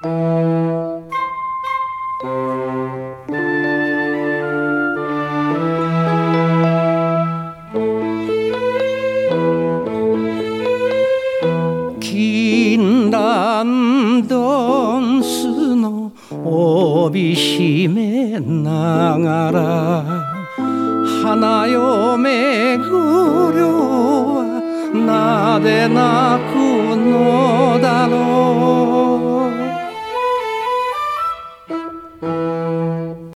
金蘭ドンスの帯締めながら花嫁御寮はなでなく